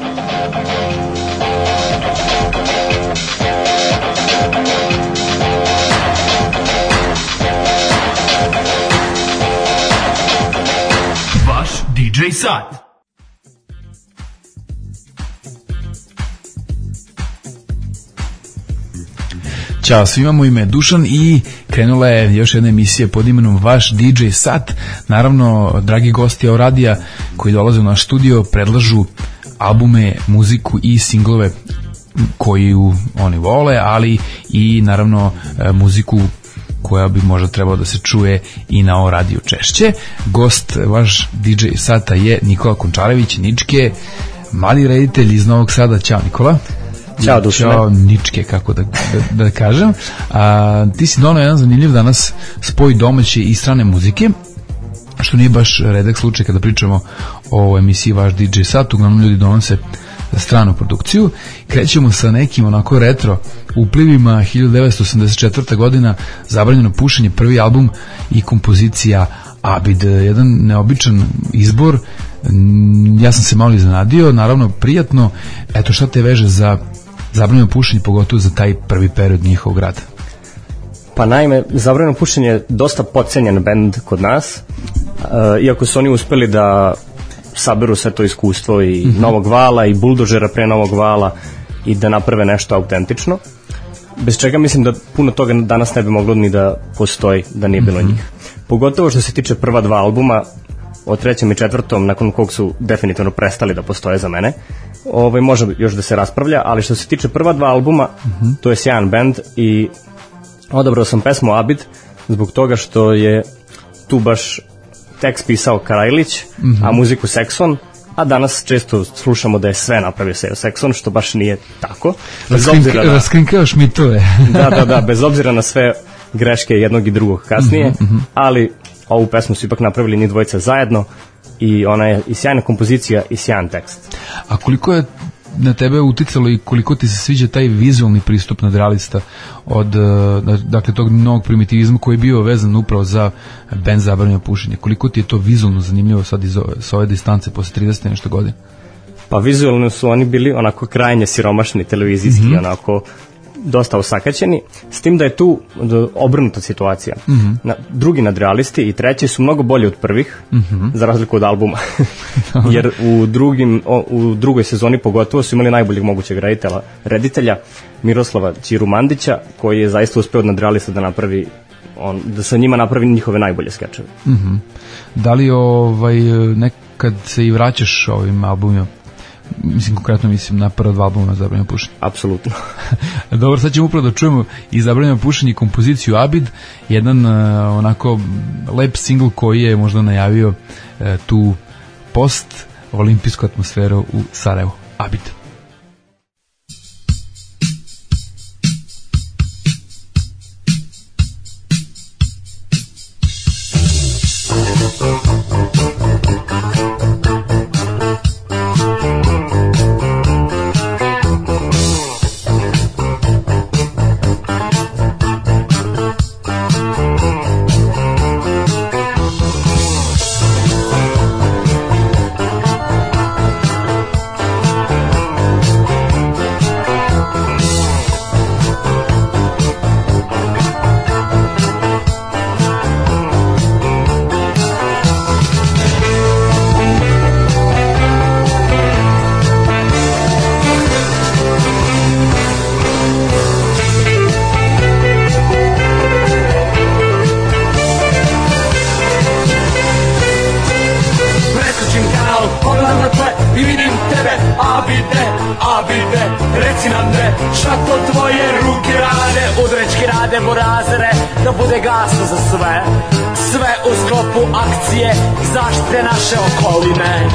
DJ Sat. Ćao svima, moje ime je Dušan i krenula je još jedna emisija pod imenom Vaš DJ Sat. Naravno, dragi gosti Radija koji dolaze u naš studio predlažu albume, muziku i singlove koju oni vole, ali i naravno muziku koja bi možda trebalo da se čuje i na radiju češće. Gost vaš DJ Sata je Nikola Končarević, Ničke, mladi reditelj iz Novog Sada. Ćao Nikola. Ćao Dušane. Ćao Ničke, kako da kažem. Ti si donao jedan zanimljiv danas spoj domaće i strane muzike, što nije baš redak slučaj kada pričamo o emisiji Vaš DJ Sat. Uglavnom ljudi donose stranu produkciju. Krećemo sa nekim onako retro uplivima. 1984. godina, Zabranjeno pušenje, prvi album i kompozicija Abid. Jedan neobičan izbor, ja sam se malo iznenadio, naravno prijatno. Eto, šta te veže za Zabranjeno pušenje, pogotovo za taj prvi period njihovog rada? Pa naime, Zabranjeno pušenje je dosta podcenjen bend kod nas, iako su oni uspeli da saberu sve to iskustvo i Novog Vala i Buldožera pre Novog Vala i da naprave nešto autentično, bez čega mislim da puno toga danas ne bi moglo ni da postoji da nije bilo njih. Pogotovo što se tiče prva dva albuma, o trećem i četvrtom, nakon kog su definitivno prestali da postoje za mene, može još da se raspravlja, ali što se tiče prva dva albuma, to je sjajan bend i odabrao sam pesmu Abid zbog toga što je tu baš tekst pisao Karajlić, a muziku Sekson, a danas često slušamo da je sve napravio Sejo Sekson, što baš nije tako. Raskrinkavaš mitove. Da, bez obzira na sve greške jednog i drugog kasnije, ali ovu pesmu su ipak napravili njih dvojica zajedno i ona je i sjajna kompozicija i sjajan tekst. A koliko je na tebe uticalo i koliko ti se sviđa taj vizualni pristup nadrealista od dakle tog novog primitivizma koji je bio vezan upravo za bend Zabranjeno pušenje? Koliko ti je to vizualno zanimljivo sad sa ove distance posle 30 nešto godina? Pa vizualno su oni bili onako krajnje siromašni televizijski, onako dosta osakaćeni, s tim da je tu obrnuta situacija. Drugi nadrealisti i treći su mnogo bolji od prvih, za razliku od albuma. Jer u drugoj sezoni pogotovo su imali najboljeg mogućeg reditelja Miroslava Ćiru Mandića, koji je zaista uspeo od nadrealista da napravi da sa njima napravi njihove najbolje skečeve. Da li nekad se i vraćaš ovim albumima? Mislim, konkretno mislim na prva dva albuma Zabranjeno pušenje. Apsolutno. Dobro, sad ćemo upravo da čujemo i Zabranjeno pušenje i kompoziciju Abid, jedan onako lep singl koji je možda najavio tu post-olimpijsku atmosferu u Sarajevu. Abid. Zaštite naše okoline.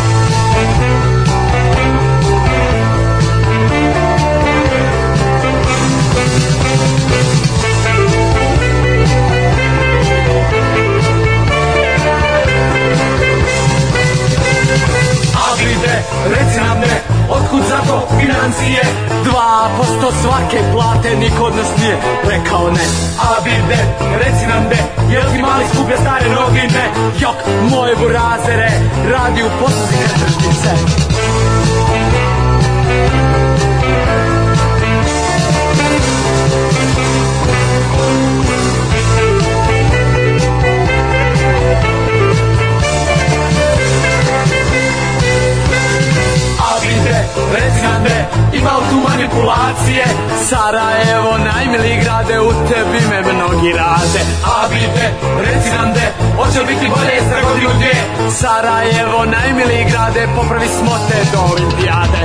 Abide, reci nam ne, otkud za to financije? 2% svake plate, niko od nas nije rekao ne. Abide, reci nam ne, jel ti mali skuplja stare novine? Jok, moje burazere, radi u posluzi krtržnice. Sarajevo, najmili grade, u tebi me mnogi rade. Abide, reci nam de, hoće li biti bolje za godinu dvije? Sarajevo, najmili grade, popravi smo te do olimpijade.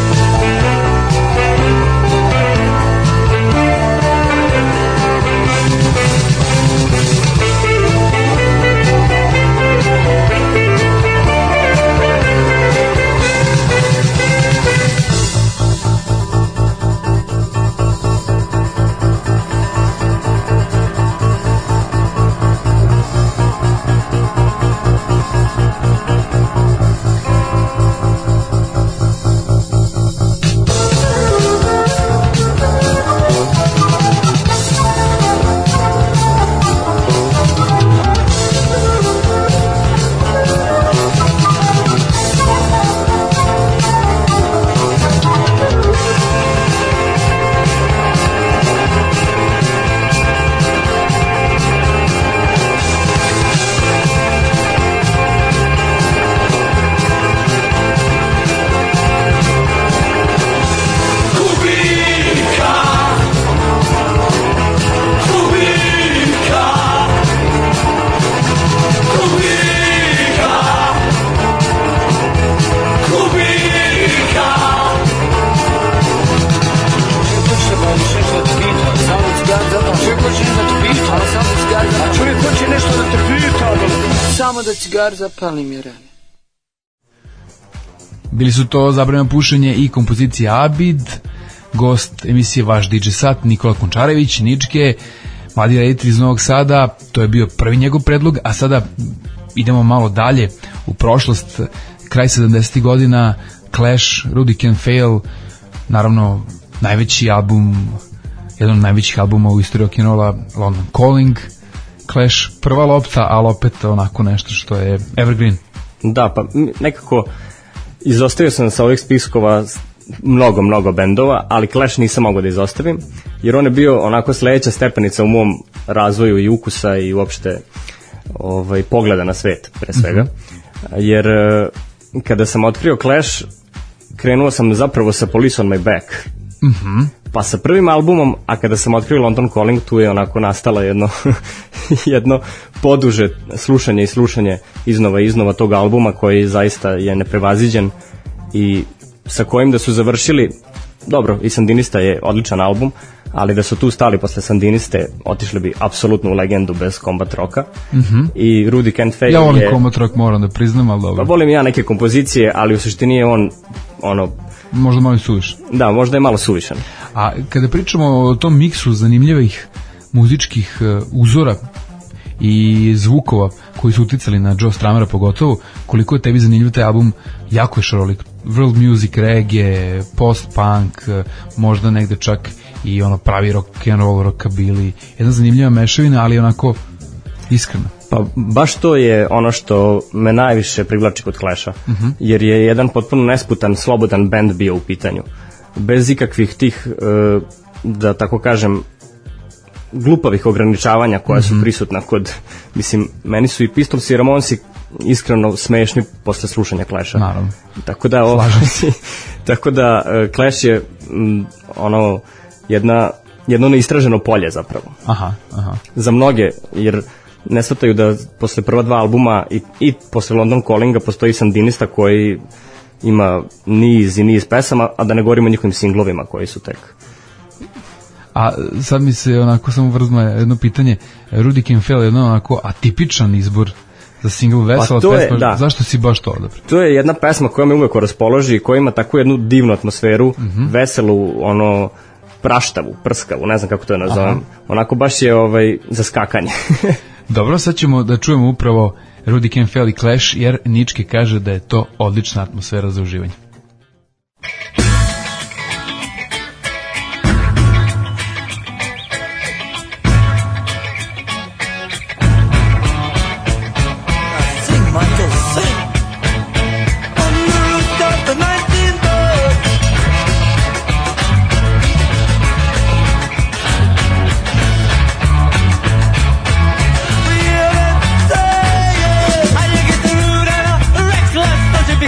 Da cigar zapali mi rane. Bili su to Zabranjeno pušenje i kompozicija Abid, gost emisije Vaš DJ Sat Nikola Končarević, Ničke, mladi reditelj iz Novog Sada. To je bio prvi njegov predlog, a sada idemo malo dalje u prošlost, kraj 70. godina, Clash, Rudy Can Fail, naravno najveći album, jedan od najvećih albuma u istoriji rock'n'rolla, London Calling, Clash, prva lopta, ali opet onako nešto što je evergreen. Da, pa nekako izostavio sam sa ovih spiskova mnogo bendova, ali Clash nisam mogao da izostavim, jer on je bio onako sledeća stepenica u mom razvoju i ukusa i uopšte pogleda na svet, pre svega. Jer kada sam otkrio Clash, krenuo sam zapravo sa Police on my back. Pa sa prvim albumom, a kada sam otkrio London Calling, tu je onako nastala jedno poduže slušanje i slušanje iznova tog albuma, koji zaista je neprevaziđen i sa kojim da su završili, dobro, i Sandinista je odličan album, ali da su tu stali posle Sandiniste, otišli bi apsolutno u legendu bez Combat Rocka. I Rudy Can't Fail je... Ja volim Combat Rock, moram da priznam, ali dobro. Pa volim ja neke kompozicije, ali u suštini je on možda malo suvišan. Da, možda je malo suvišan. A kada pričamo o tom miksu zanimljivih muzičkih uzora i zvukova koji su uticali na Joe Strumera pogotovo, koliko je tebi zanimljiv taj album, jako je šarolik. World music, reggae, post-punk, možda negde čak i pravi rock'n'roll, rockabilly. Jedna zanimljiva mešavina, ali onako iskreno. Pa baš to je ono što me najviše privlači kod Clasha, jer je jedan potpuno nesputan, slobodan band bio u pitanju. Bez ikakvih tih, da tako kažem, glupavih ograničavanja koja su prisutna kod, mislim, meni su i Pistols i Ramonsi iskreno smešni posle slušanja Clasha. Naravno. Tako da, tako da Clash je jedno neistraženo polje zapravo. Aha. Za mnoge, jer ne shvataju da posle prva dva albuma i posle London Callinga postoji Sandinista koji ima niz pesama, a da ne govorimo o njihovim singlovima koji su tek. A sad mi se onako samo vrzma jedno pitanje, Rudy Can Fail je jedno onako atipičan izbor za single vesela pesma, da. Zašto si baš to odabrao? To je jedna pesma koja me uvek raspoloži, koja ima takvu jednu divnu atmosferu, veselu, praštavu, prskavu, ne znam kako to nazovem. Onako baš je za skakanje. Dobro, sad ćemo da čujemo upravo Rudy Can Fail i Clash, jer Ničke kaže da je to odlična atmosfera za uživanje.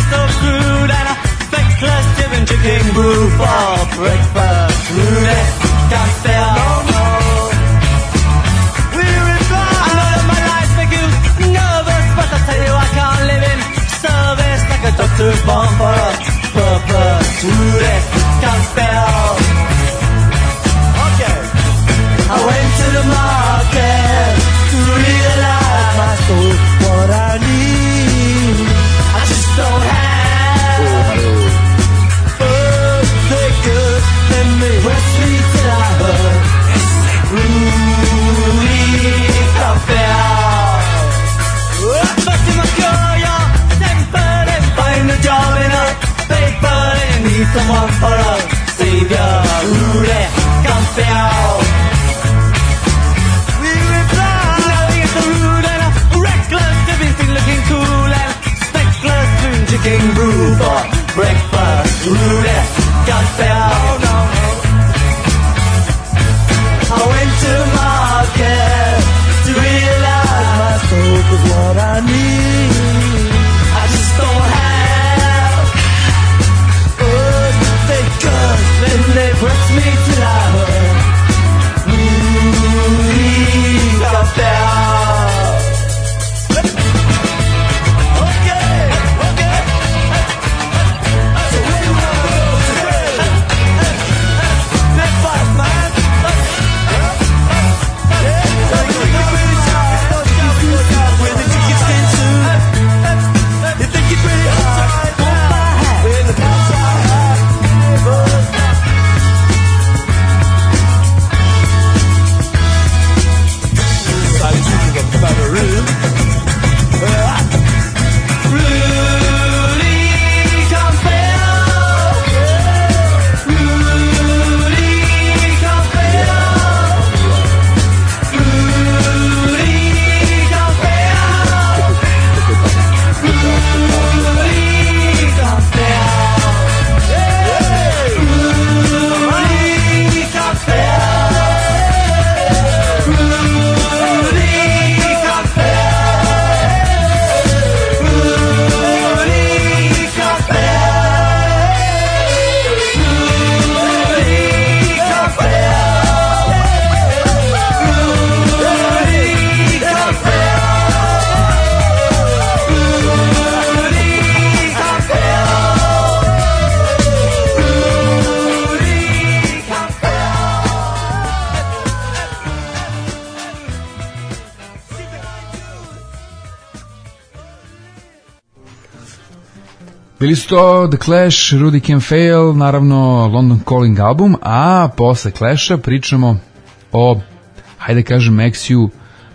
Chicken brew for breakfast, Rudy. can't fail. We reply. I know that my life makes you nervous, but I tell you I can't live in service like a doctor's born for a purpose. Truly can't fail. Okay. I went to the market to realize my soul, what I need. I just don't have. They could let me press me till I hurt. Rudy can't fail. But you must go your temper and find a job in a paper and you need someone for a savior. Rudy can't fail. We reply. Now it's a rude and a reckless, everything looking cool and speckless, drinking brew for breakfast. Rudy can't fail. No. I went to market to realize my soul was what I need. I just don't have. They could, then they press me till I hurt. Rudy can't fail. Okay. So where do I go today? Let's fight, man. When the chicken skin suit, you think you're pretty hard. Hold my hat in the outside. Solitude of the room. Rudy can't fail. Rudy can't fail. Rudy can't fail. Rudy can't fail. Rudy can't fail. Rudy can't Bili su to The Clash, Rudy Can't Fail, naravno London Calling album, a posle Clasha pričamo o, hajde kažem, Maxiju,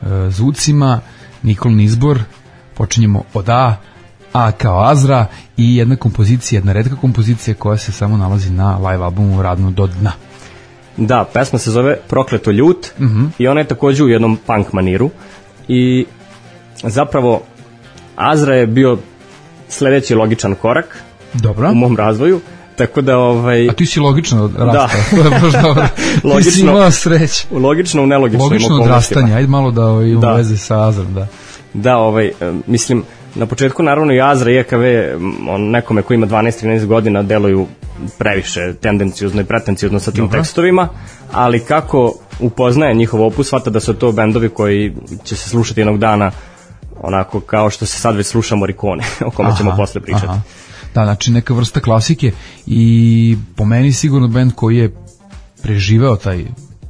zvucima, Nikolin izbor, počinjemo od A kao Azra i jedna kompozicija, jedna retka kompozicija koja se samo nalazi na live albumu Radno do dna. Da, pesma se zove Prokleto ljut i ona je takođe u jednom punk maniru i zapravo Azra je bio sledeći logičan korak Dobro. U mom razvoju, tako da A ti si logično rastao, da. to je baš dobro. Ti si imao sreće. Logično u nelogičnim okolnostima. Logično odrastanje, ajde malo da imamo veze sa Azrom, da. Da, mislim, na početku naravno i Azra i EKV nekome ko ima 12-13 godina deluju previše tendencijozno i pretencijozno sa tim tekstovima, ali kako upoznaje njihov opus, shvata da su to bendovi koji će se slušati jednog dana onako kao što se sad već sluša Morricone, o kome ćemo posle pričati. Aha. Da, znači neka vrsta klasike i po meni sigurno bend koji je preživeo taj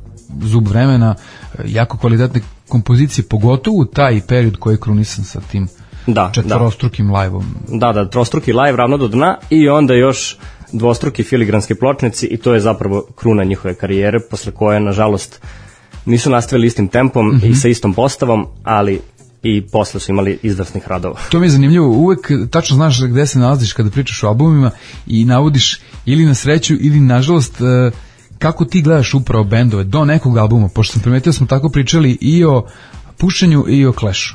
zub vremena, jako kvalitetne kompozicije, pogotovo taj period koji je krunisan sa tim četvorostrukim live-om. Da, trostruki live Ravno do dna i onda još dvostruki filigranski pločnici i to je zapravo kruna njihove karijere, posle koje, nažalost, nisu nastavili istim tempom i sa istom postavom, ali i posle su imali izvrsnih radova. To mi je zanimljivo, uvek tačno znaš gde se nalaziš kada pričaš o albumima i navodiš ili na sreću ili nažalost kako ti gledaš upravo bendove do nekog albuma, pošto sam primetio smo tako pričali i o pušenju i o Clashu.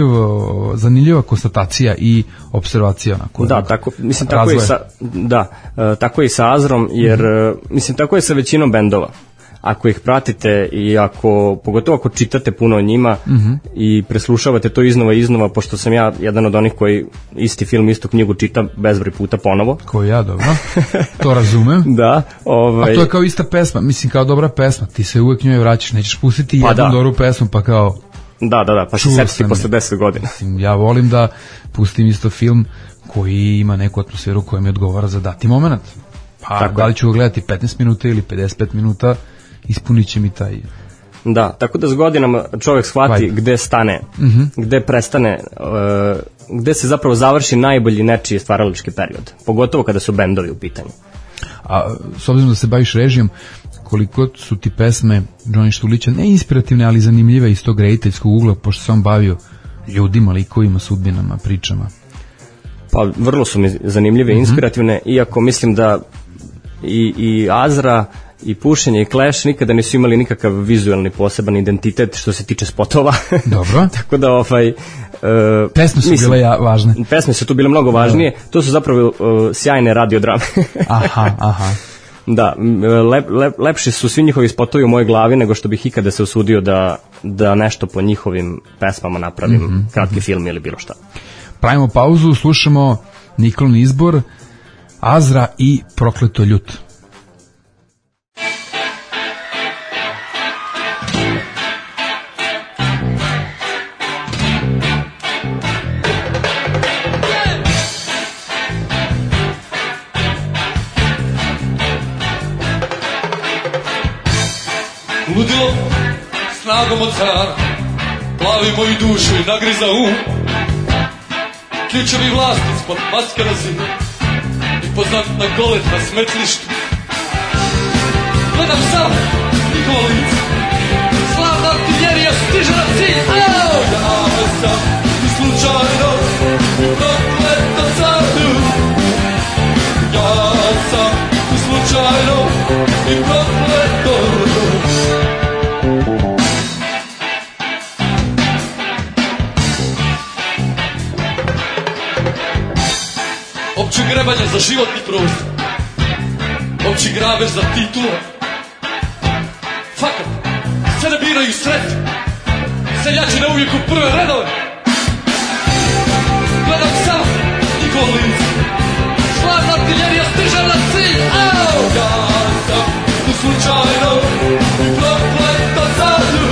Zanimljiva konstatacija i observacija onako. Da, tako, mislim tako je i sa Azrom, jer mislim tako je sa većinom bendova. ako ih pratite i pogotovo ako čitate puno o njima i preslušavate to iznova, pošto sam ja jedan od onih koji isti film, istu knjigu čita bezbroj puta ponovo. Ko ja, dobro. To razumem. Da. A to je kao ista pesma, mislim kao dobra pesma, ti se uvek njoj vraćaš, nećeš pustiti jednu dobru pesmu pa kao... Da, pa se setiti posle 10 godina. Mislim, ja volim da pustim isto film koji ima neku atmosferu koja mi odgovara za dati moment. Pa tako da li ću ga gledati 15 minuta ili 55 minuta, ispunit će mi taj... Da, tako da s godinama čovjek shvati gde stane, gde prestane, gde se zapravo završi najbolji nečiji stvaralački period, pogotovo kada su bendovi u pitanju. A s obzirom da se baviš režijom, koliko su ti pesme Johnny Štulića ne inspirativne, ali zanimljive iz tog rediteljskog ugla, pošto se on bavio ljudima, likovima, sudbinama, pričama? Pa vrlo su mi zanimljive i inspirativne, iako mislim da i Azra i Pušenje i Clash nikada nisu imali nikakav vizualni poseban identitet što se tiče spotova. Dobro. Tako da pesme su bile važne. Pesme su tu bile mnogo važnije. To su zapravo sjajne radiodrame. Aha. Da, lepši su svi njihovi spotovi u mojoj glavi nego što bih ikada se usudio da nešto po njihovim pesmama napravim, kratki film ili bilo šta. Pravimo pauzu, slušamo Nikolin izbor, Azra i Prokleto ljut. Ludilo, snagom od cara, plavi moju dušu i nagriza ključevi vlasti ispod maske razine, impozantna golet na smetlištu. Gledam samo njihovo lice, slavna artiljerija stiže na cilj. Ja sam i slučajno i prokleto caru. Ja sam i slučajno i prokleto. Opće grebanje za životni prostor, opći grabež za titule. Fakat, sve ne biraju sreću, seljači ne uvijek u prve redove. Gledam samo njihovo lice, slavna artiljerija stiže na cilj. Ja sam tu slučajno i prokleto caru.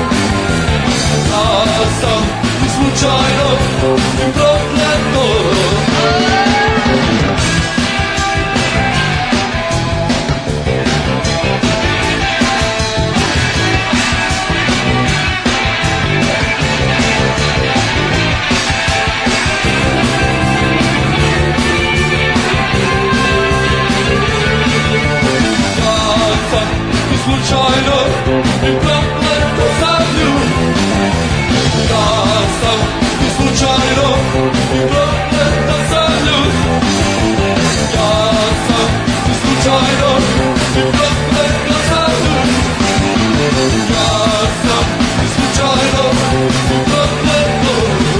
Ja sam tu slučajno i prokleto. Slučajno i prokleto caru. Ja sam i slučajno i prokleto caru. Ja sam i slučajno i prokleto caru. Ja sam i slučajno i prokleto.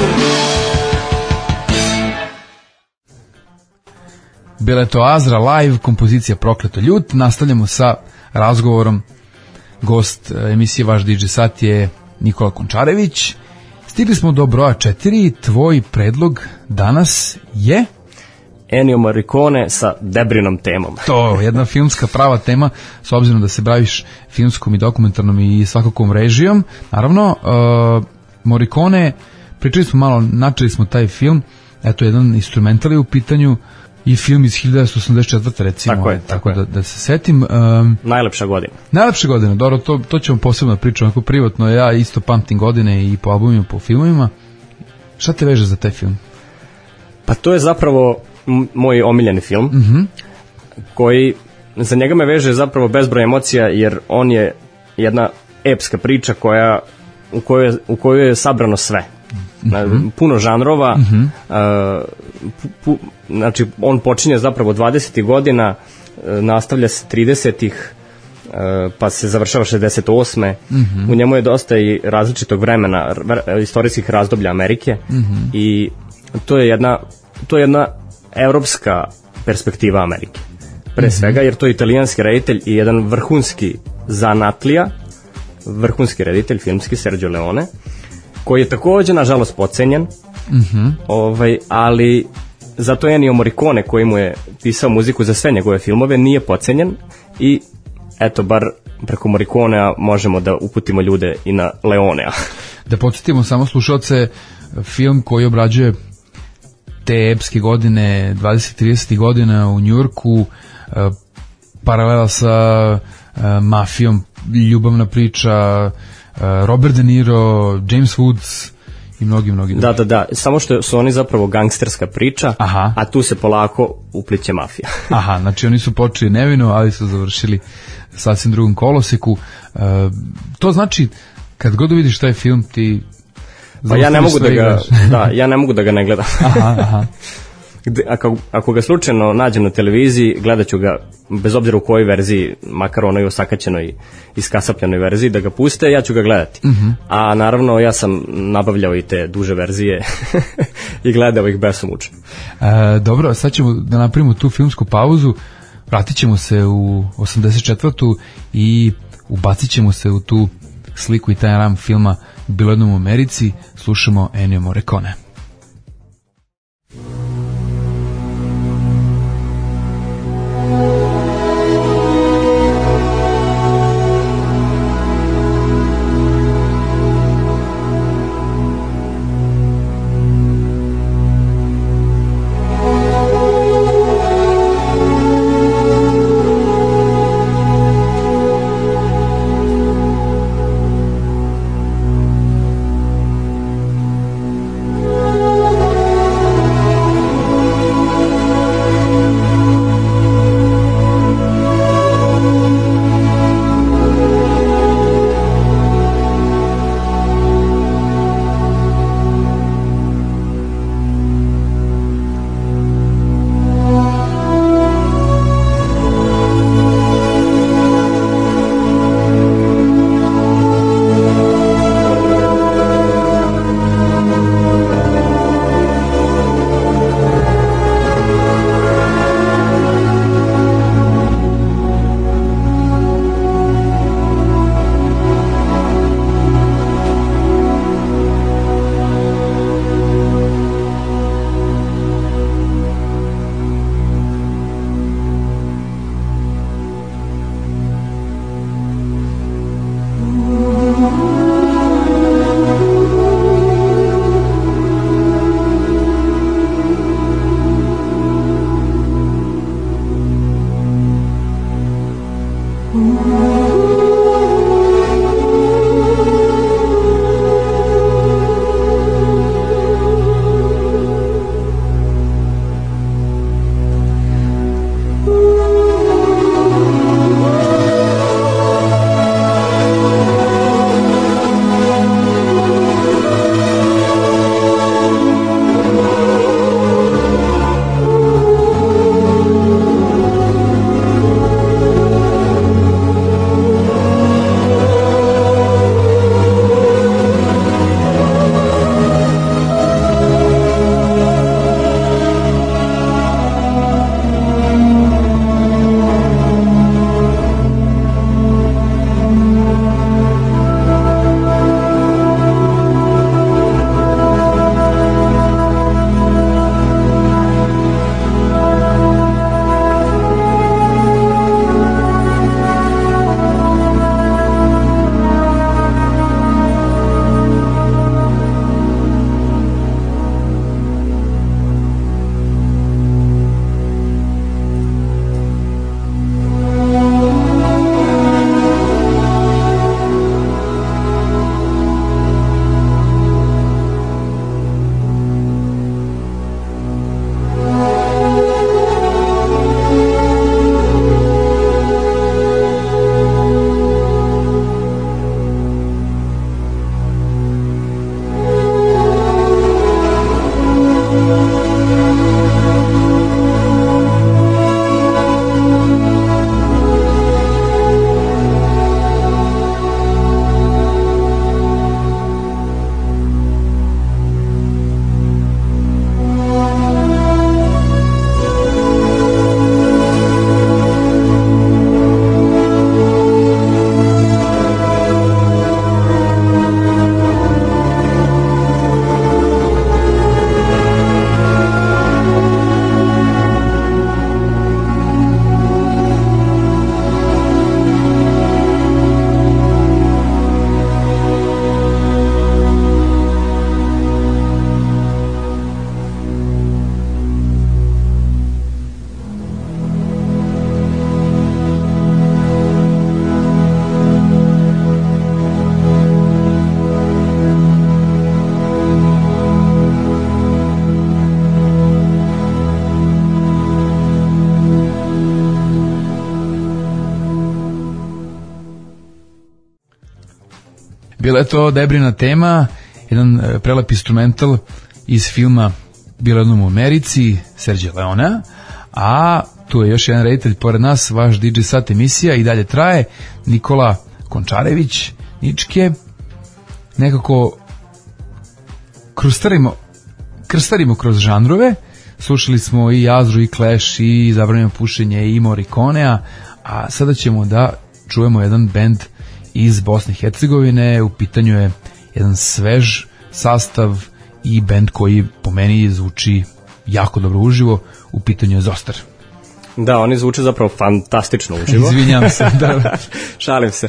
Bila je to Azra live, kompozicija Prokleto ljut. Nastavljamo sa razgovorom. Gost emisije Vaš DJ Sat je Nikola Končarević. Stigli smo do broja 4. Tvoj predlog danas je Ennio Morricone sa Debrinom temom. To, jedna filmska prava tema, s obzirom da se baviš filmskom i dokumentarnom i svakakvom režijom. Naravno, Morricone, pričali smo malo, načeli smo taj film, eto jedan instrumental je u pitanju i film iz 1984. recimo, tako da se setim. Najlepša godina. Najlepša godina, dobro, to ćemo posebno pričati, onako privatno, ja isto pamtim godine i po albumima, po filmovima. Šta te veže za taj film? Pa to je zapravo moj omiljeni film, koji za njega me veže zapravo bezbroj emocija, jer on je jedna epska priča u kojoj je sabrano sve. Puno žanrova, znači on počinje zapravo 20. godina, nastavlja se 30-ih, pa se završava 68. U njemu je dosta i različitog vremena, istorijskih razdoblja Amerike, i to je jedna evropska perspektiva Amerike. pre svega, jer to je italijanski reditelj i jedan vrhunski zanatlija, vrhunski reditelj, filmski, Sergio Leone, koji je takođe, nažalost, pocenjen, ali zato Ennio Morricone, koji mu je pisao muziku za sve njegove filmove, nije pocenjen i eto, bar preko Morriconea možemo da uputimo ljude i na Leonea. Da podsjetimo samo slušalce, film koji obrađuje te epske godine, 20-30 godina u Njujorku, paralela sa mafijom, ljubavna priča, Robert De Niro, James Woods i mnogi drugi. Da, samo što su oni zapravo gangsterska priča, a tu se polako upliće mafija. Aha, znači oni su počeli nevino, ali su završili sasvim drugom koloseku. To znači, kad god vidiš taj film, ti pa ja ne mogu da ga ne gledam. Aha. Ako ga slučajno nađem na televiziji, gledat ću ga bez obzira u kojoj verziji, makar onoj osakaćenoj, iskasapljenoj verziji, da ga puste, ja ću ga gledati. A naravno ja sam nabavljao i te duže verzije i gledao ih besomučno. Dobro, sad ćemo da napravimo tu filmsku pauzu, vratit ćemo se u 84. i ubacit ćemo se u tu sliku i taj ram filma Bilo jednom u Americi. Slušamo Ennio Morricone. Bila je to Debrina tema, jedan prelep instrumental iz filma Bilo jednom u Americi, Sergio Leonea, a tu je još jedan reditelj pored nas, vaš DJ Sat emisija i dalje traje, Nikola Končarević, Ničke, nekako krstarimo kroz žanrove, slušali smo i Azru, i Clash, i Zabranjeno pušenje, i Morriconea, a sada ćemo da čujemo jedan bend iz Bosne i Hercegovine, u pitanju je jedan svež sastav i bend koji po meni zvuči jako dobro uživo, u pitanju je Zoster. Da, oni zvuče zapravo fantastično uživo. Izvinjam se, da. Šalim se.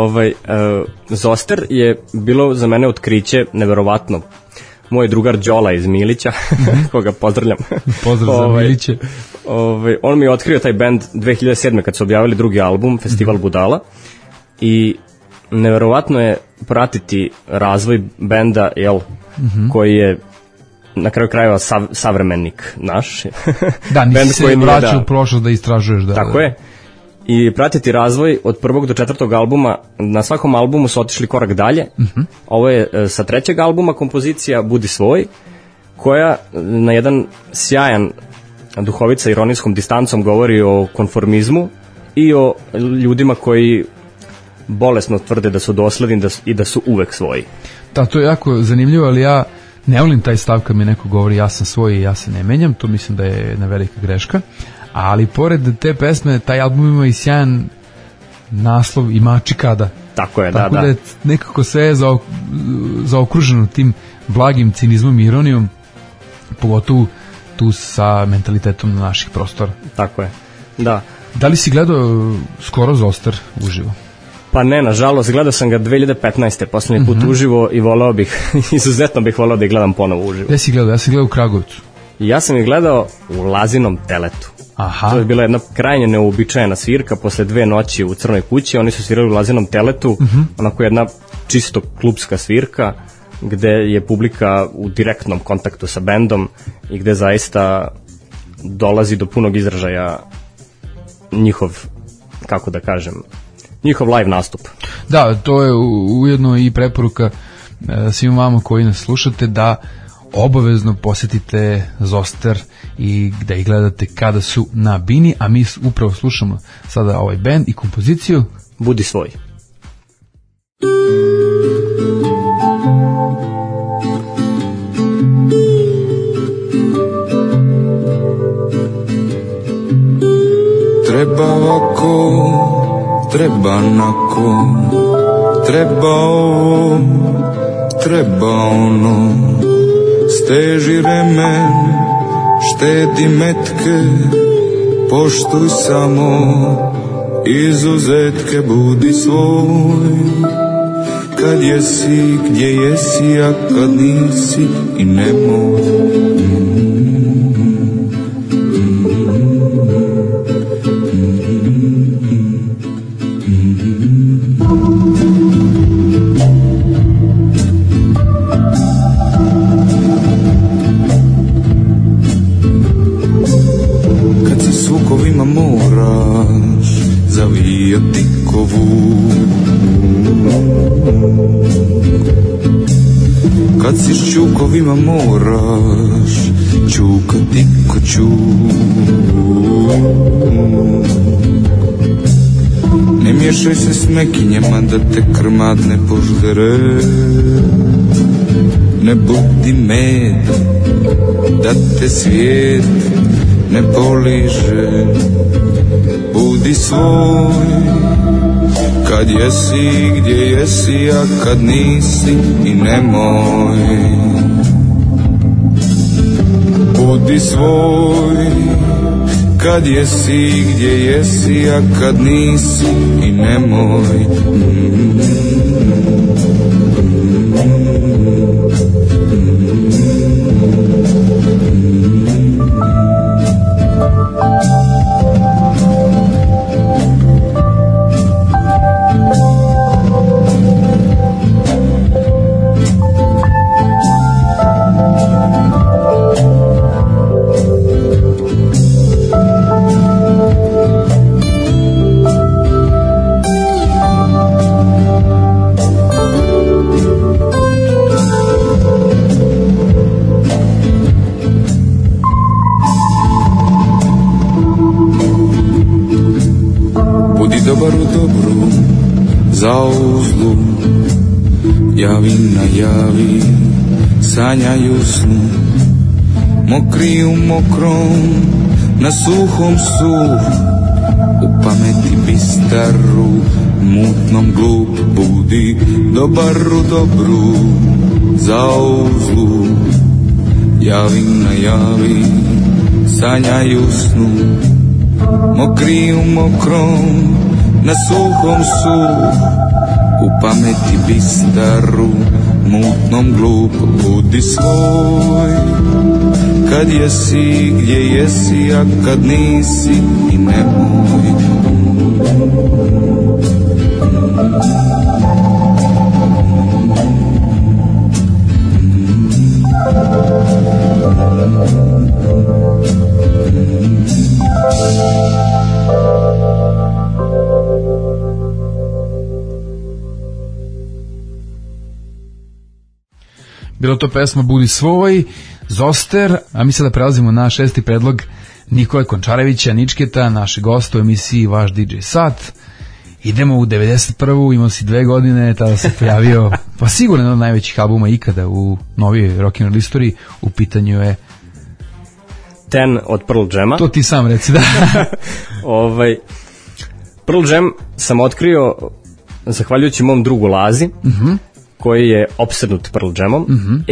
Zoster je bilo za mene otkriće neverovatno. Moj drugar Đola iz Milića, koga pozdravljam. Pozdrav za Miliće. On mi je otkrio taj band 2007. kad su objavili drugi album, Festival Budala, i neverovatno je pratiti razvoj benda, koji je na kraju krajeva savremenik naš. Da, nisi se vraćao u prošlost da istražuješ. Da, tako je. I pratiti razvoj od prvog do četvrtog albuma. Na svakom albumu su otišli korak dalje. Ovo je sa trećeg albuma kompozicija Budi svoj, koja na jedan sjajan, duhovit sa ironijskom distancom govori o konformizmu i o ljudima koji bolesno tvrde da su dosledni i da su uvek svoji. Da, to je jako zanimljivo, ali ja ne volim taj stav kad mi neko govori ja sam svoj i ja se ne menjam, to mislim da je jedna velika greška, ali pored te pesme, taj album ima i sjajan naslov i Mači kada. Tako je, tako da je nekako sve zaokruženo tim blagim cinizmom i ironijom, pogotovo tu sa mentalitetom naših prostora. Tako je, da. Da li si gledao skoro Zoster uživo? Pa ne, nažalost, gledao sam ga 2015. poslednji put uživo i voleo bih, izuzetno bih voleo da ih gledam ponovo uživo. Gde si gledao? Ja sam gledao u Kragovicu. Ja sam ih gledao u Lazinom teletu. Aha. To je bila jedna krajnje neuobičajena svirka posle 2 noći u Crnoj kući, oni su svirali u Lazinom teletu, onako jedna čisto klubska svirka, gde je publika u direktnom kontaktu sa bendom i gde zaista dolazi do punog izražaja njihov, kako da kažem, njihov live nastup. Da, to je ujedno i preporuka svim vama koji nas slušate da obavezno posetite Zoster i da ih gledate kada su na bini, a mi upravo slušamo sada ovaj bend i kompoziciju Budi svoj. Treba ovako, treba onako, treba ovo, treba ono, steži remen, štedi metke, poštuj samo izuzetke, budi svoj. Kad jesi, gdje jesi, a kad nisi i nemoj. Zavijati kovu, kad si s čukovima moraš čukati ko čuk. Ne miješaj se s mekinjama da te krmad ne poždere, ne budi med da te svijet ne poliže. Budi svoj, kad jesi, gdje jesi, a kad nisi i nemoj. Budi svoj, kad jesi, gdje jesi, a kad nisi i nemoj. baru dobru za ovu zlu. Javi na javi, sanjaju snu, mokri u mokrom, na suhom suh, u pameti bistaru, mutnom glup budi, dobaru dobru za ovu zlu. Javi na javi, sanjaju snu, mokri u mokrom, na suhom suh, u pameti bistaru, mutnom glup budi svoj. Kad jesi, gdje jesi, a kad nisi i nemoj. Bila to pesma Budi svoj, Zoster, a mi sada prelazimo na 6. predlog Nikole Končarevića, Ničketa, naše gosta u emisiji Vaš DJ Sat. Idemo u 91. Imao si 2 godine, tada se pojavio, pa sigurno jedan od najvećih albuma ikada u novijoj rock'n'roll istoriji, u pitanju je Ten od Pearl Jama. To ti sam reci, da. Pearl Jam sam otkrio zahvaljujući mom drugu Lazi, koji je opsednut Pearl Jamom,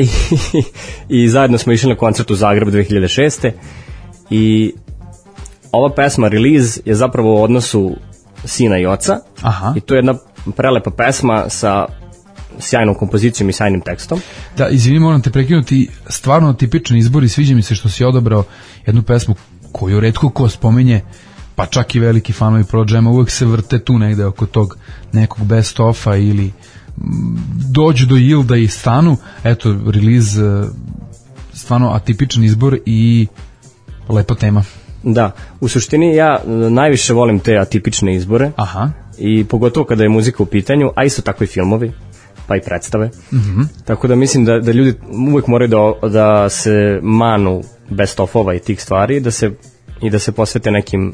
i zajedno smo išli na koncert u Zagrebu 2006. I ova pesma Release je zapravo u odnosu sina i oca. Aha. I to je jedna prelepa pesma sa sjajnom kompozicijom i sjajnim tekstom. Da, izvini, moram te prekinuti, stvarno tipičan izbor i sviđa mi se što si odabrao jednu pesmu koju retko ko spominje, pa čak i veliki fanovi Pearl Jama uvek se vrte tu negde oko tog nekog best ofa ili dođu do Yilda i stanu. Eto, Release, stvarno atipičan izbor i lepa tema. Da, u suštini ja najviše volim te atipične izbore. Aha. I pogotovo kada je muzika u pitanju, a isto tako i filmovi, pa i predstave. Tako da mislim da ljudi uvek moraju da se manu best ofova i tih stvari, da se posvete nekim,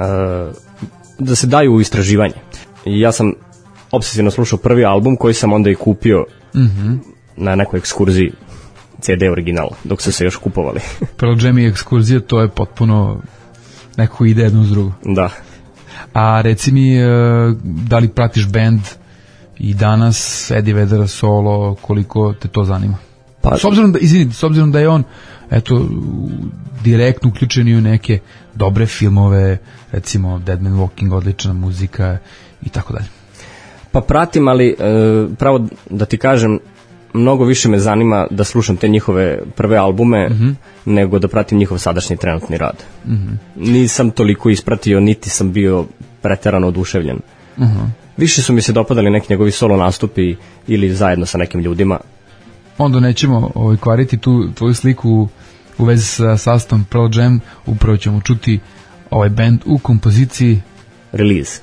da se daju u istraživanje. I ja sam obsesivno slušao prvi album koji sam onda i kupio na nekoj ekskurziji, CD original, dok su se još kupovali. Pearl Jam i ekskurzija, to je potpuno neko ide jedno uz drugo. Da. A reci mi, da li pratiš band i danas, Eddie Vedera solo, koliko te to zanima? Pa, s obzirom da je on direktno uključen i u neke dobre filmove, recimo Dead Man Walking, odlična muzika i tako dalje. Pa pratim, ali pravo da ti kažem, mnogo više me zanima da slušam te njihove prve albume nego da pratim njihov sadašnji trenutni rad. Nisam toliko ispratio, niti sam bio preterano oduševljen. Više su mi se dopadali neki njegovi solo nastupi ili zajedno sa nekim ljudima. Onda nećemo kvariti tu tvoju sliku u vezi sa sastavom Pearl Jam, upravo ćemo čuti ovaj band u kompoziciji Release.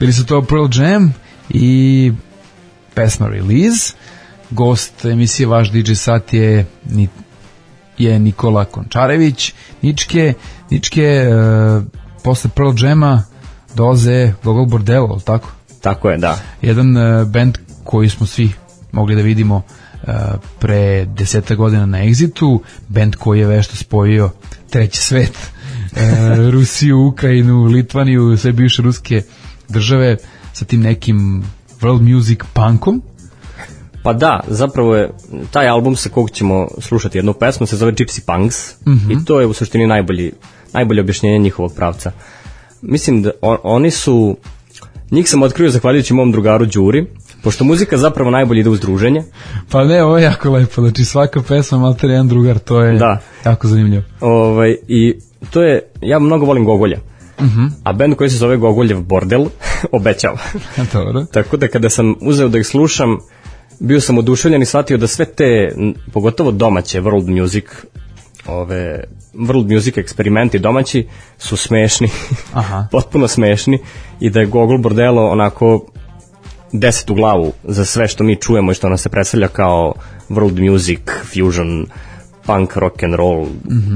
Bili su to Pearl Jam i pesma Release. Gost emisije Vaš DJ Sat je Nikola Končarević. Ničke, posle Pearl Jama dolaze Gogol Bordello, tako? Tako je, da. Jedan band koji smo svi mogli da vidimo pre 10 godina na Exitu, band koji je vešto spojio treći svet, Rusiju, Ukrajinu, Litvaniju, sve bivše ruske države sa tim nekim world music punkom. Pa da, zapravo je taj album sa kog ćemo slušati jednu pesmu se zove Gypsy Punks i to je u suštini najbolje objašnjenje njihovog pravca. Mislim da oni su, njih sam otkrio zahvaljujući mom drugaru Đuri, pošto muzika zapravo najbolje ide uz druženje. Pa ne, ovo je jako lepo, znači svaka pesma mater jedan drugar, to je jako zanimljivo. I to je, ja mnogo volim Gogolja, a band koji se zove Gogoljev Bordel obećava. Dobro. Tako da kada sam uzeo da ih slušam, bio sam oduševljen i shvatio da sve te, pogotovo domaće world music eksperimenti domaći su smešni, potpuno smešni, i da je Gogol Bordello onako 10 u glavu za sve što mi čujemo i što nas se predstavlja kao world music, fusion, punk, rock and roll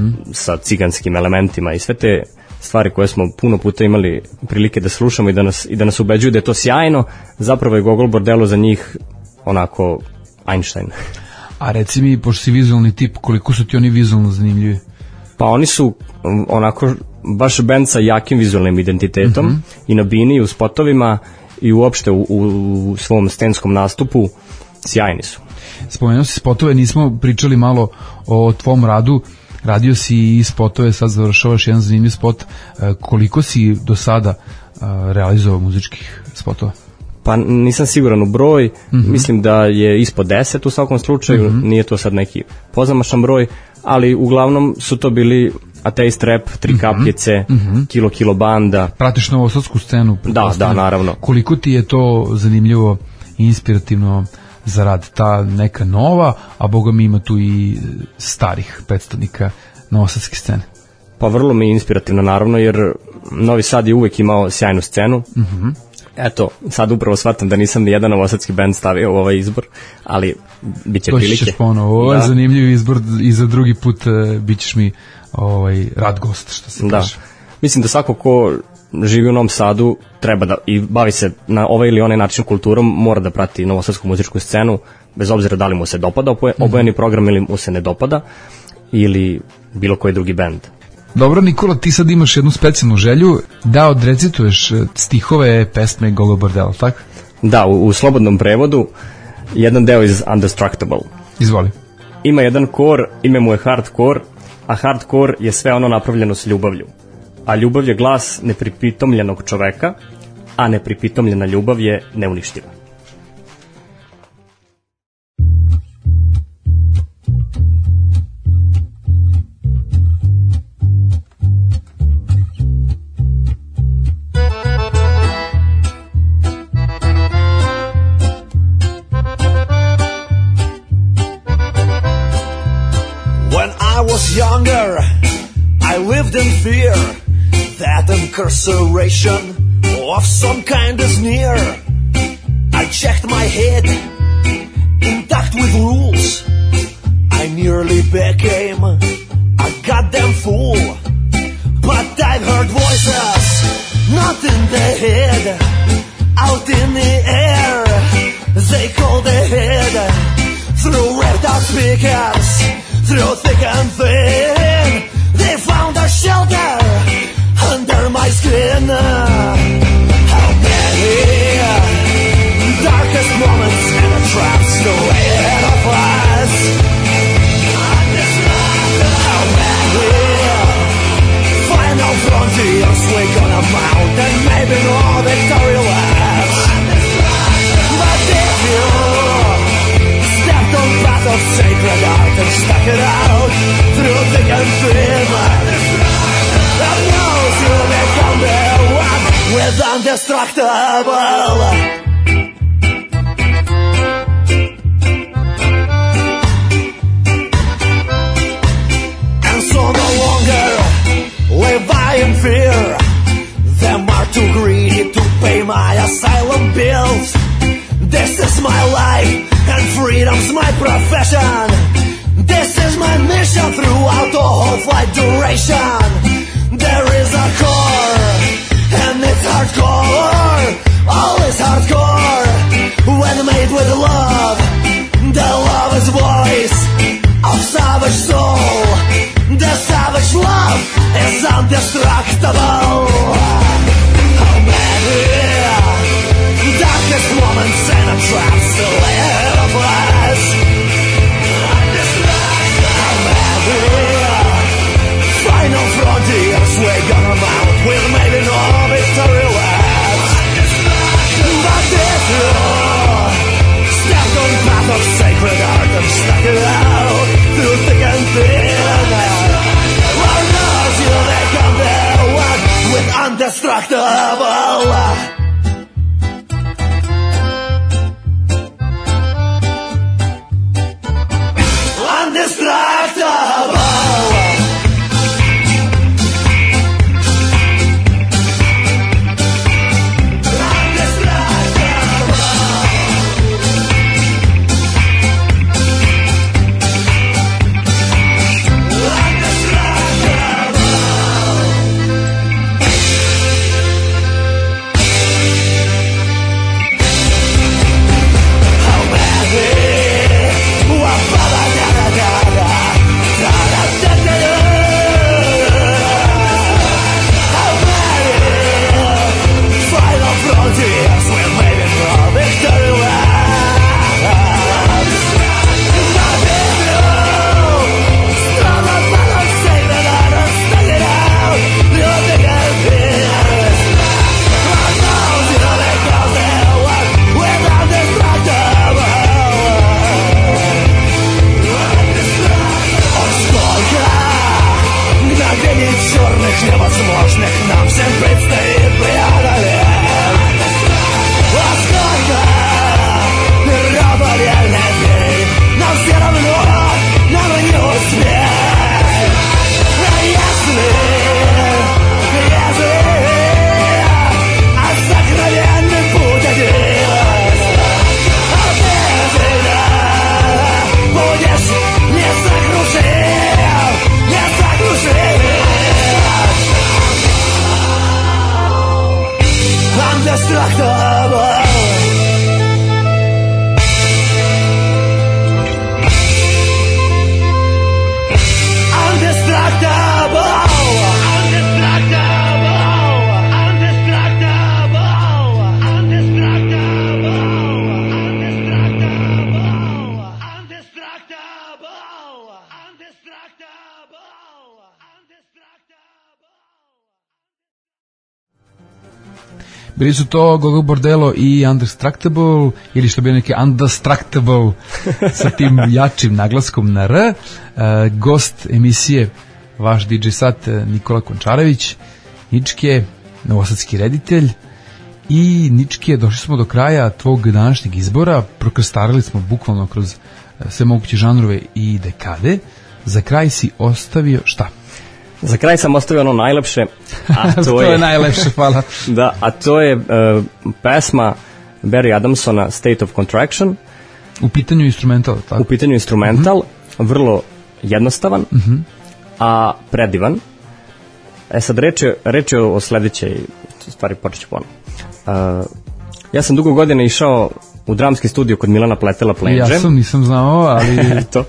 sa ciganskim elementima i sve te stvari koje smo puno puta imali prilike da slušamo i da nas ubeđuju da je to sjajno, zapravo je Gogol Bordello za njih onako Einstein. A reci mi, pošto si vizualni tip, koliko su ti oni vizualno zanimljivi? Pa oni su onako baš band sa jakim vizualnim identitetom i na bini i u spotovima i uopšte u svom scenskom nastupu sjajni su. Spomenuo si spotove, nismo pričali malo o tvom radu, radio si i spotove, sad završavaš jedan zanimljiv spot. Koliko si do sada realizovao muzičkih spotova? Pa nisam siguran u broj, mislim da je ispod 10 u svakom slučaju, nije to sad neki pozamašan broj, ali uglavnom su to bili Ateist Rap, Tri kapljice, Kilo banda. Pratiš novosadsku scenu? Da, naravno. Koliko ti je to zanimljivo i inspirativno za rad, ta neka nova, a boga mi ima tu i starih predstavnika novosadske scene? Pa vrlo mi je inspirativno, naravno, jer Novi Sad je uvek imao sjajnu scenu. Eto, sad upravo shvatam da nisam ni jedan novosadski band stavio u ovaj izbor, ali bit će prilike. To ćeš ponovo, ovo je zanimljiv izbor i za drugi put bit ćeš mi rad gost, što se kaže. Mislim da svako ko živi u Novom Sadu treba da i bavi se na ovaj ili onaj način kulturom, mora da prati novosadsku muzičku scenu, bez obzira da li mu se dopada obojeni program ili mu se ne dopada, ili bilo koji drugi band. Dobro, Nikola, ti sad imaš jednu specijalnu želju da odrecituješ stihove pesme Gogol Bordello, tako? Da, u slobodnom prevodu jedan deo iz Undestructible. Izvoli. Ima jedan kor, ime mu je hardcore, a hardcore je sve ono napravljeno s ljubavlju. A ljubav je glas nepripitomljenog čoveka, a nepripitomljena ljubav je neuništiva. Younger, I lived in fear that incarceration of some kind is near. I checked my head, intact with rules. I nearly became a goddamn fool. But I've heard voices, not in the head, out in the air. They call the head through red out speakers. Through thick and thin, they found a shelter under my skin. How many darkest moments and the traps ahead of us. How many final frontiers we gonna mount and maybe no victory left. But if you stepped on path of sacred art and stuck it out through thick and thin, that knows you become the one with Undestructible. And so no longer live I in fear. Them are too greedy to pay my Life's my life and freedom's my profession. This is my mission throughout the whole flight duration. There is a core and it's hardcore. All is hardcore when made with love. The love is voice of savage soul. The savage love is indestructible. Oh man, darkest moments and a trap still ahead of us. Oh man, final frontiers we're gonna mount with maybe no victory left. But this stepped on path of sacred art and stuck it out through thick and thin. Lord knows you'll become the one with indestructible. Indestructible. Невозможных нам всем предстоит преодолеть. А сколько преодолели дней, нам все равно нам не успеть. Если сокровенный путь один, а ты всегда будешь несокрушим, несокрушим. Indestructible. Indestructible. Bili su to Gogol Bordello i Indestructible, ili što bi neki Indestructible sa tim jačim naglaskom na R. Gost emisije, vaš DJ sat, Nikola Končarević, Ničke, novosadski reditelj. I Ničke, došli smo do kraja tvog današnjeg izbora, prokrstarili smo bukvalno kroz sve moguće žanrove i dekade. Za kraj si ostavio šta? Za kraj sam ostavio ono najlepše, a to, to je najlepše, hvala. Da, a to je pesma Barry Adamsona State of Contraction. U pitanju instrumental, tako? U pitanju instrumental, vrlo jednostavan, a predivan. Sad reč je o sledećoj stvari, počet ću ponovno. Ja sam dugo godina išao u dramski studio kod Milana Pletela Plenđe. Ja nisam znao, ali... Eto,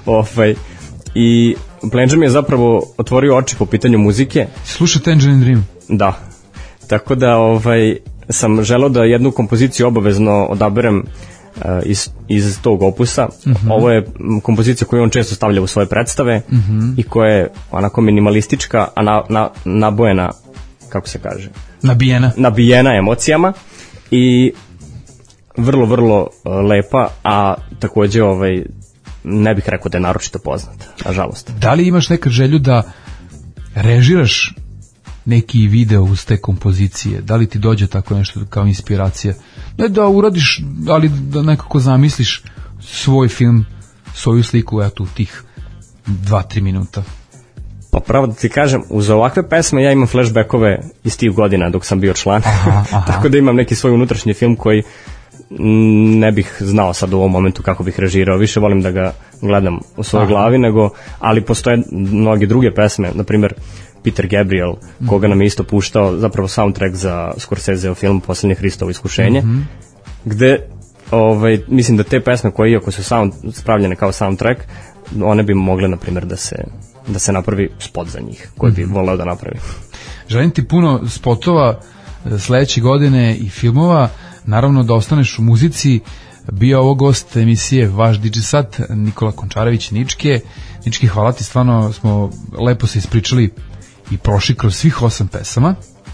i Plenđe mi je zapravo otvorio oči po pitanju muzike. Sluša Tangerine Dream? Da. Tako da sam želeo da jednu kompoziciju obavezno odaberem iz tog opusa. Ovo je kompozicija koju on često stavlja u svoje predstave i koja je onako minimalistička, a nabojena, kako se kaže? Nabijena emocijama i vrlo, vrlo lepa, a takođe ne bih rekao da je naročito poznata, nažalost. Da li imaš nekad želju da režiraš neki video uz te kompozicije? Da li ti dođe tako nešto kao inspiracija? Ne da uradiš, ali da nekako zamisliš svoj film, svoju sliku, eto, u tih 2-3 minuta. Pa pravo da ti kažem, uz ovakve pesme ja imam flashbackove iz tih godina dok sam bio član. Aha. Tako da imam neki svoj unutrašnji film koji ne bih znao sad u ovom momentu kako bih režirao, više volim da ga gledam u svojoj glavi, ali postoje mnoge druge pesme, na primjer Peter Gabriel, koga nam je isto puštao, zapravo soundtrack za Scorseseo film Poslednje Hristovo iskušenje, gde mislim da te pesme koje iako su spravljene kao soundtrack, one bi mogle, na primjer, da se napravi spot za njih, koji bi voleo da napravi. Želim ti puno spotova sledeće godine i filmova, naravno da ostaneš u muzici. Bio ovo gost emisije Vaš DJ Sat, Nikola Končarević Ničke. Ničke, hvala ti, stvarno smo lepo se ispričali i prošli kroz svih 8 pesama.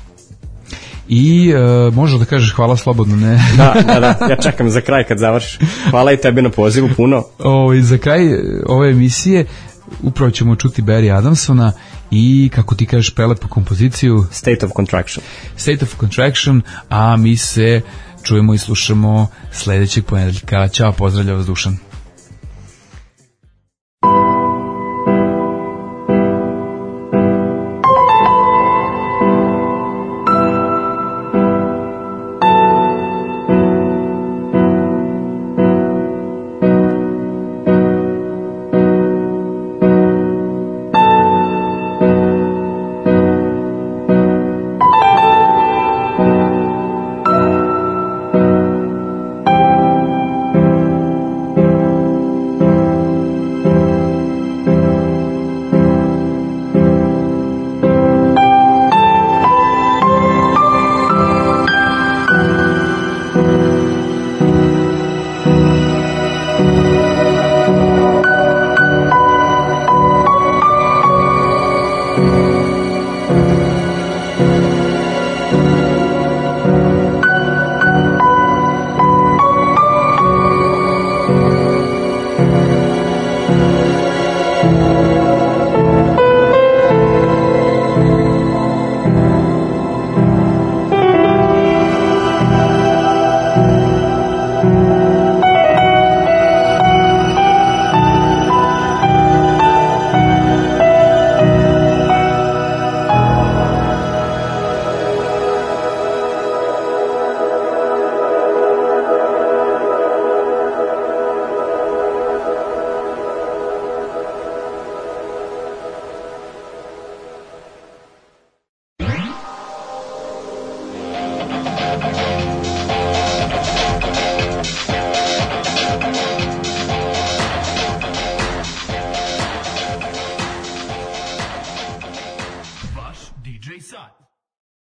I možeš da kažeš hvala slobodno, ne? Da, ja čekam za kraj kad završiš. Hvala i tebi na pozivu puno. Za kraj ove emisije upravo ćemo čuti Barry Adamsona i, kako ti kažeš, prelepu kompoziciju State of Contraction. State of Contraction, a mi se čujemo i slušamo sledećeg ponedeljka. Ćao, pozdravlja vas Dušan.